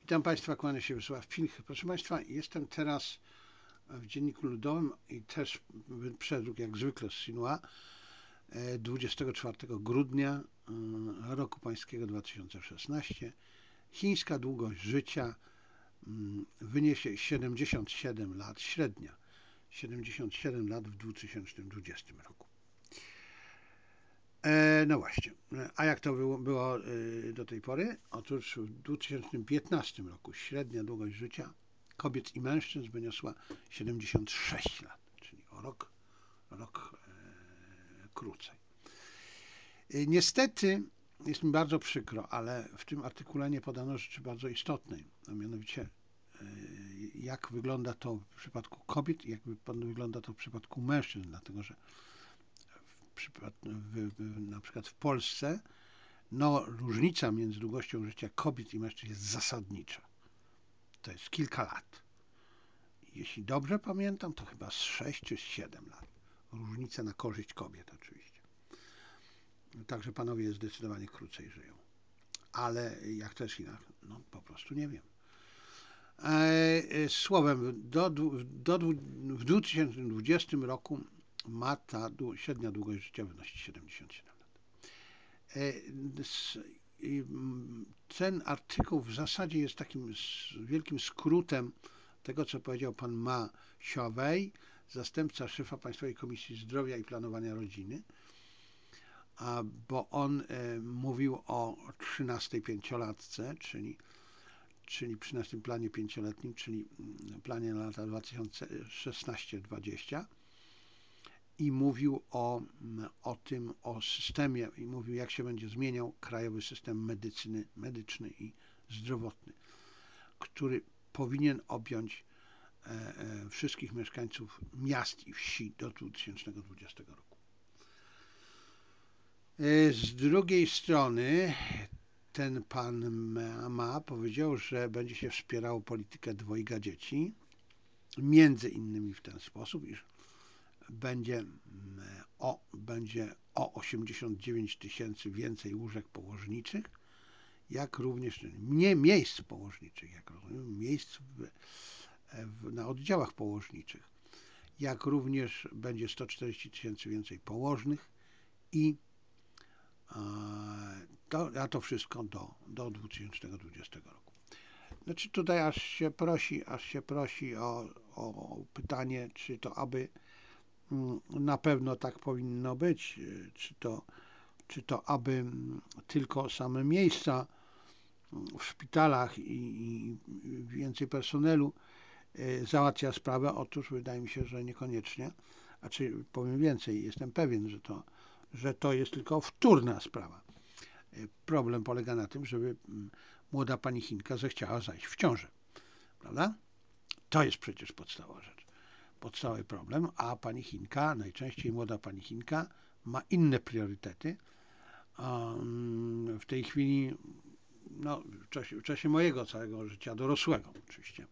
Witam Państwa, kłania się Wiesław Pilch. Proszę Państwa, jestem teraz w Dzienniku Ludowym i też przedruk jak zwykle z Sinua 24 grudnia roku pańskiego 2016. Chińska długość życia wyniesie 77 lat, średnia 77 lat w 2020 roku. No właśnie, a jak to było do tej pory? Otóż w 2015 roku średnia długość życia kobiet i mężczyzn wyniosła 76 lat, czyli o rok krócej. Niestety jest mi bardzo przykro, ale w tym artykule nie podano rzeczy bardzo istotnej, a mianowicie jak wygląda to w przypadku kobiet i jak wygląda to w przypadku mężczyzn, dlatego że na przykład w Polsce różnica między długością życia kobiet i mężczyzn jest zasadnicza. To jest kilka lat. Jeśli dobrze pamiętam, to chyba z 6 czy 7 lat. Różnica na korzyść kobiet oczywiście. Także panowie zdecydowanie krócej żyją. Ale jak to jest inaczej? No po prostu nie wiem. Słowem, w 2020 roku ma ta średnia długość życia wynosić 77 lat. Ten artykuł w zasadzie jest takim wielkim skrótem tego, co powiedział pan Ma Xiaowei, zastępca szefa Państwowej Komisji Zdrowia i Planowania Rodziny, bo on mówił o 13. pięciolatce, czyli 13. planie pięcioletnim, czyli planie na lata 2016-2020 i mówił o tym, o systemie i mówił, jak się będzie zmieniał krajowy system medyczny i zdrowotny, który powinien objąć wszystkich mieszkańców miast i wsi do 2020 roku. Z drugiej strony ten pan Ma powiedział, że będzie się wspierało politykę dwojga dzieci, między innymi w ten sposób, iż będzie o 89 000 więcej łóżek położniczych, jak również nie miejsc położniczych, jak rozumiem, miejsc na oddziałach położniczych, jak również będzie 140 000 więcej położnych i to wszystko do 2020 roku. Znaczy tutaj aż się prosi o pytanie, czy to aby na pewno tak powinno być, czy to aby tylko same miejsca w szpitalach i więcej personelu załatwia sprawę. Otóż wydaje mi się, że niekoniecznie. Powiem więcej, jestem pewien, że to jest tylko wtórna sprawa. Problem polega na tym, żeby młoda pani Chinka zechciała zajść w ciążę. Prawda? To jest przecież podstawowa rzecz. Podstawowy problem, a pani Chinka, najczęściej młoda pani Chinka, ma inne priorytety. W tej chwili, w czasie mojego całego życia dorosłego oczywiście,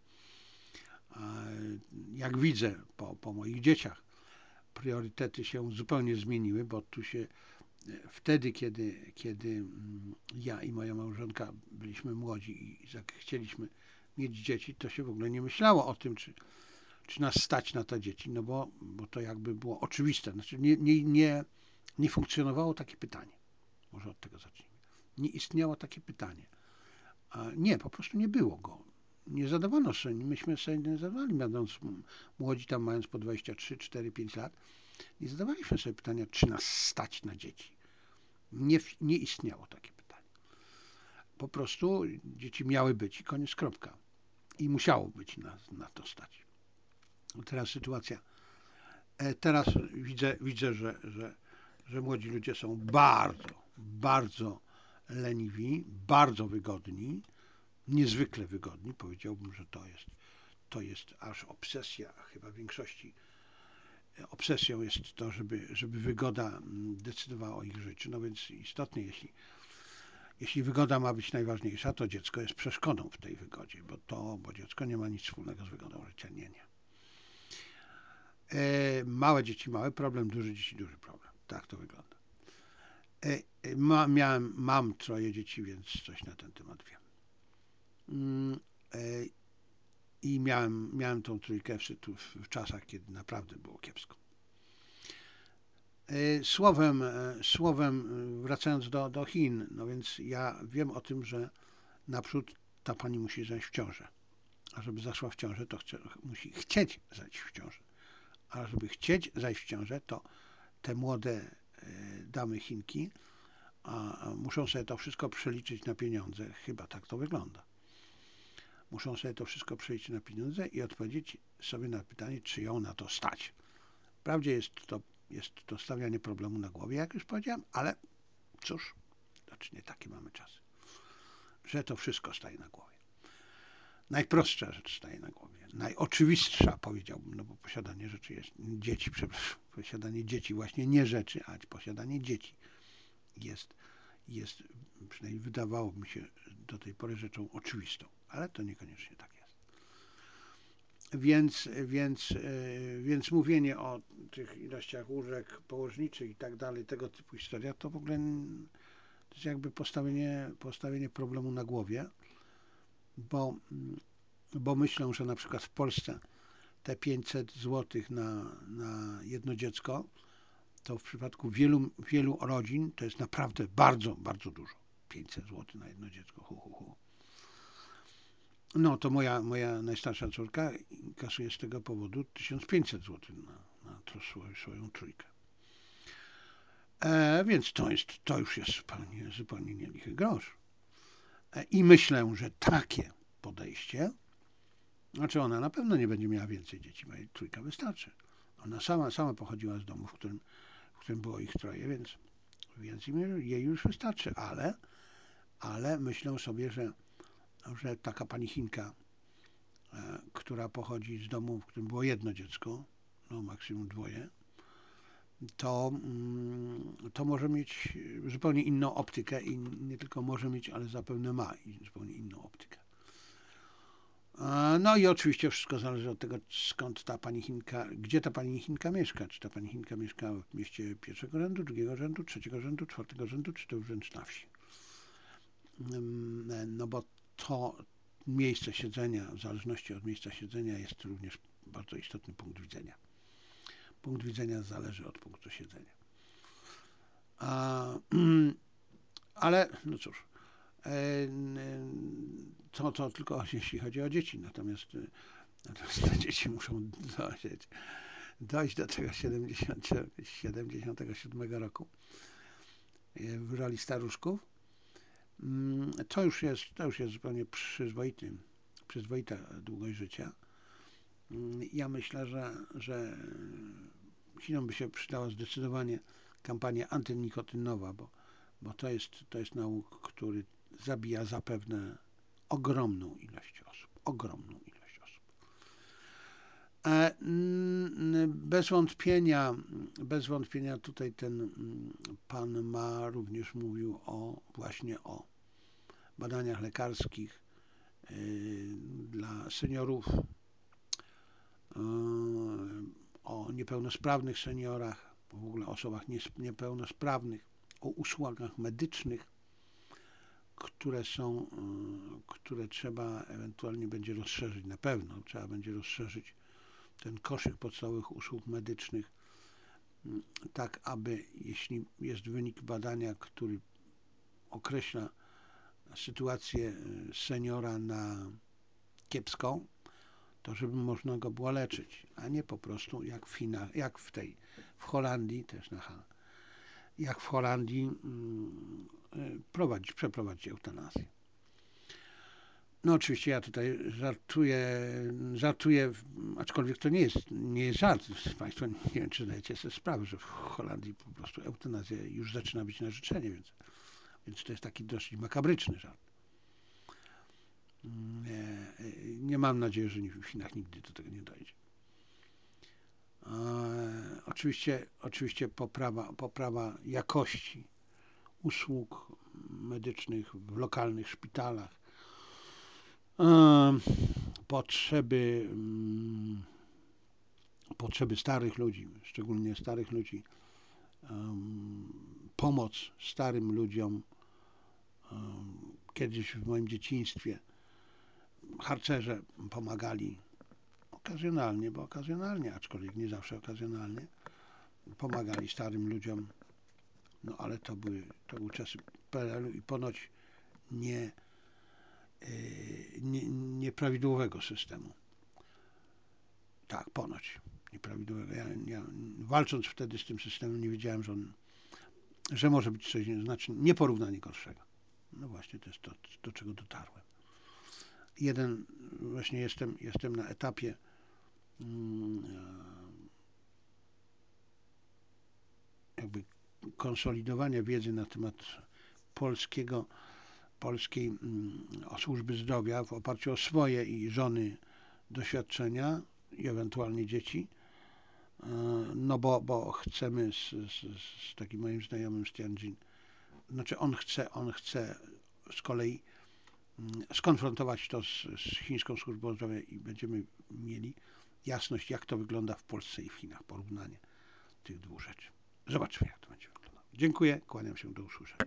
jak widzę po moich dzieciach, priorytety się zupełnie zmieniły, bo tu się wtedy, kiedy ja i moja małżonka byliśmy młodzi i chcieliśmy mieć dzieci, to się w ogóle nie myślało o tym, czy nas stać na te dzieci, no bo to jakby było oczywiste. Znaczy nie funkcjonowało takie pytanie. Może od tego zacznijmy. Nie istniało takie pytanie. Nie, po prostu nie było go. Nie zadawano sobie, myśmy sobie nie zadawali, będąc młodzi, tam mając po 23, 4, 5 lat, nie zadawaliśmy sobie pytania, czy nas stać na dzieci. Nie istniało takie pytanie. Po prostu dzieci miały być i koniec, kropka. I musiało być na to stać. Teraz sytuacja. Teraz widzę, że młodzi ludzie są bardzo, bardzo leniwi, bardzo wygodni, niezwykle wygodni. Powiedziałbym, że to jest aż obsesja, chyba w większości obsesją jest to, żeby wygoda decydowała o ich życiu. No więc istotnie, jeśli wygoda ma być najważniejsza, to dziecko jest przeszkodą w tej wygodzie, bo dziecko nie ma nic wspólnego z wygodą życia. Nie. Małe dzieci, mały problem, duże dzieci, duży problem. Tak to wygląda. Mam 3 dzieci, więc coś na ten temat wiem. i miałem tą trójkę w czasach, kiedy naprawdę było kiepsko. Słowem, wracając do Chin, no więc ja wiem o tym, że naprzód ta pani musi zajść w ciążę. A żeby zaszła w ciążę, to musi chcieć zajść w ciążę. A żeby chcieć zajść w ciążę, to te młode damy Chinki muszą sobie to wszystko przeliczyć na pieniądze. Chyba tak to wygląda. Muszą sobie to wszystko przeliczyć na pieniądze i odpowiedzieć sobie na pytanie, czy ją na to stać. Wprawdzie jest to stawianie problemu na głowie, jak już powiedziałem, ale cóż, znaczy nie takie mamy czasy, że to wszystko staje na głowie. Najprostsza rzecz staje na głowie. Najoczywistsza, powiedziałbym, no bo posiadanie rzeczy jest, dzieci, przepraszam, posiadanie dzieci, właśnie nie rzeczy, a posiadanie dzieci jest, przynajmniej wydawało mi się do tej pory rzeczą oczywistą, ale to niekoniecznie tak jest. Więc mówienie o tych ilościach łóżek położniczych i tak dalej, tego typu historia, to w ogóle to jest jakby postawienie problemu na głowie, bo myślę, że na przykład w Polsce te 500 zł na jedno dziecko, to w przypadku wielu rodzin to jest naprawdę bardzo, bardzo dużo. 500 zł na jedno dziecko. No to moja najstarsza córka kasuje z tego powodu 1500 zł na swoją trójkę. Więc to już jest zupełnie nielichy grosz. I myślę, że takie podejście, znaczy ona na pewno nie będzie miała więcej dzieci, bo jej trójka wystarczy. Ona sama pochodziła z domu, w którym było ich troje, więc jej już wystarczy, ale myślę sobie, że taka pani Chinka, która pochodzi z domu, w którym było jedno dziecko, no maksimum dwoje, to może mieć zupełnie inną optykę i nie tylko może mieć, ale zapewne ma zupełnie inną optykę. No i oczywiście wszystko zależy od tego, gdzie ta pani Chinka mieszka. Czy ta pani Chinka mieszka w mieście pierwszego rzędu, drugiego rzędu, trzeciego rzędu, czwartego rzędu, czy to wręcz na wsi. No bo to miejsce siedzenia, w zależności od miejsca siedzenia, jest również bardzo istotny punkt widzenia. Punkt widzenia zależy od punktu siedzenia. Ale no cóż, to tylko jeśli chodzi o dzieci, natomiast te dzieci muszą dojść do tego 77 roku w roli staruszków. To już jest zupełnie przyzwoita długość życia. Ja myślę, że Chinom by się przydała zdecydowanie kampania antynikotynowa, bo to jest nauk, który zabija zapewne ogromną ilość osób. Bez wątpienia tutaj ten pan Ma również mówił właśnie o badaniach lekarskich dla seniorów, o niepełnosprawnych seniorach, w ogóle osobach niepełnosprawnych, o usługach medycznych, które trzeba ewentualnie będzie rozszerzyć. Na pewno trzeba będzie rozszerzyć ten koszyk podstawowych usług medycznych, tak aby jeśli jest wynik badania, który określa sytuację seniora na kiepską, to żeby można go było leczyć, a nie po prostu jak w Chinach, w Holandii, też jak w Holandii przeprowadzić eutanazję. No oczywiście ja tutaj żartuję, aczkolwiek to nie jest żart. Państwo nie wiem, czy zdajecie sobie sprawę, że w Holandii po prostu eutanazja już zaczyna być na życzenie, więc to jest taki dość makabryczny żart. Nie mam nadziei, że w Chinach nigdy do tego nie dojdzie. Oczywiście poprawa jakości usług medycznych w lokalnych szpitalach, potrzeby starych ludzi, szczególnie starych ludzi, pomoc starym ludziom. Kiedyś w moim dzieciństwie harcerze pomagali okazjonalnie, bo okazjonalnie, aczkolwiek nie zawsze okazjonalnie, pomagali starym ludziom, no ale to były czasy PRL-u i ponoć nieprawidłowego systemu. Tak, ponoć nieprawidłowego. Ja walcząc wtedy z tym systemem nie wiedziałem, że może być coś znacznie nieporównanie gorszego. No właśnie, to jest to, do czego dotarłem. Właśnie jestem na etapie jakby konsolidowania wiedzy na temat polskiej służby zdrowia w oparciu o swoje i żony doświadczenia i ewentualnie dzieci. No bo chcemy z takim moim znajomym Stianjin, znaczy on chce z kolei skonfrontować to z chińską służbą zdrowia i będziemy mieli jasność, jak to wygląda w Polsce i w Chinach, porównanie tych dwóch rzeczy. Zobaczymy, jak to będzie wyglądało. Dziękuję, kłaniam się, do usłyszenia.